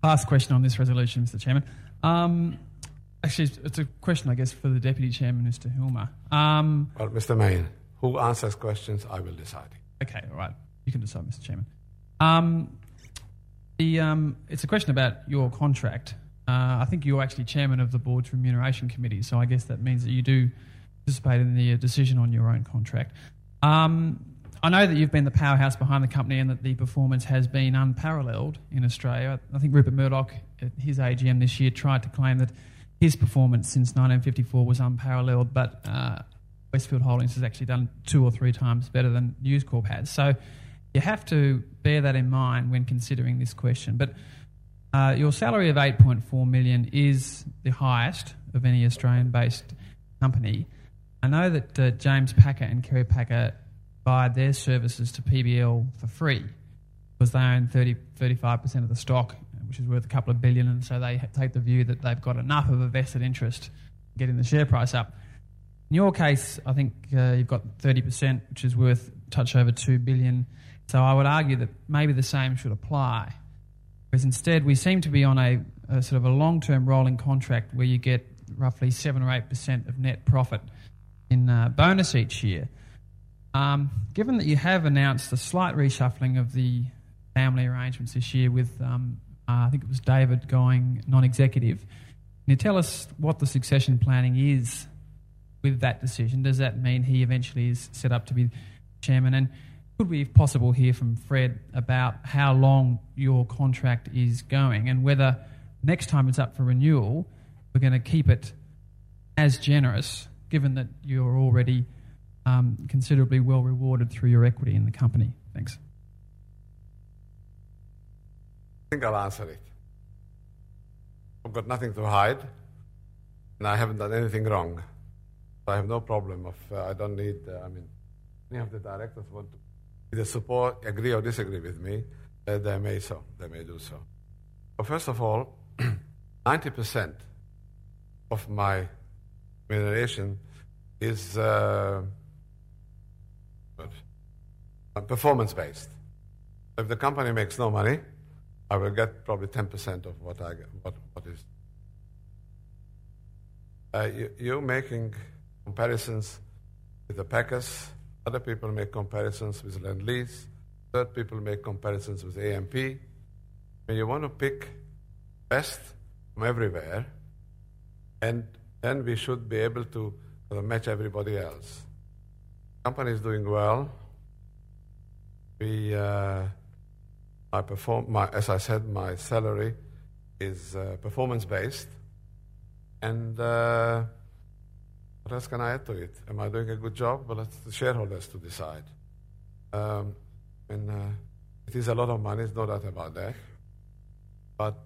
Last question on this resolution, Mr. Chairman. Actually, it's a question, I guess, for the Deputy Chairman, Mr. Hilmer. Well, Mr. Mayne, who answers questions, I will decide. Okay, all right. You can decide, Mr. Chairman. It's a question about your contract. I think you're actually chairman of the board's remuneration committee, so I guess that means that you do participate in the decision on your own contract. I know that you've been the powerhouse behind the company and that the performance has been unparalleled in Australia. I think Rupert Murdoch at his AGM this year tried to claim that his performance since 1954 was unparalleled, but Westfield Holdings has actually done 2 or 3 times better than News Corp has. So you have to bear that in mind when considering this question. But your salary of $8.4 million is the highest of any Australian-based company. I know that James Packer and Kerry Packer provide their services to PBL for free because they own 35% of the stock, which is worth a couple of billion, and so they take the view that they've got enough of a vested interest in getting the share price up. In your case, I think you've got 30%, which is worth a touch over $2 billion. So I would argue that maybe the same should apply. Whereas instead, we seem to be on a sort of a long-term rolling contract where you get roughly 7 or 8% of net profit in bonus each year. Given that you have announced a slight reshuffling of the family arrangements this year with, I think it was David going non-executive, can you tell us what the succession planning is with that decision? Does that mean he eventually is set up to be chairman? And could we, if possible, hear from Fred about how long your contract is going and whether next time it's up for renewal, we're going to keep it as generous, given that you're already considerably well rewarded through your equity in the company? Thanks. I think I'll answer it. I've got nothing to hide, and I haven't done anything wrong. So I have no problem I don't need, any of the directors want to either support, agree or disagree with me, they may do so. But first of all, 90% of my remuneration is performance-based. If the company makes no money, I will get probably 10% of what I get. What is? You're making comparisons with the Packers. Other people make comparisons with Lend-Lease. Third people make comparisons with AMP. When you want to pick best from everywhere, and then we should be able to match everybody else. The company is doing well. As I said, my salary is performance-based. And what else can I add to it? Am I doing a good job? Well, it's the shareholders to decide. It is a lot of money, there's no doubt about that. But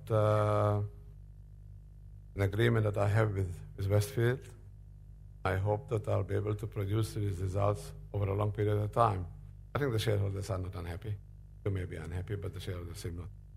an agreement that I have with Westfield, I hope that I'll be able to produce these results over a long period of time. I think the shareholders are not unhappy. They may be unhappy, but the shareholders seem not.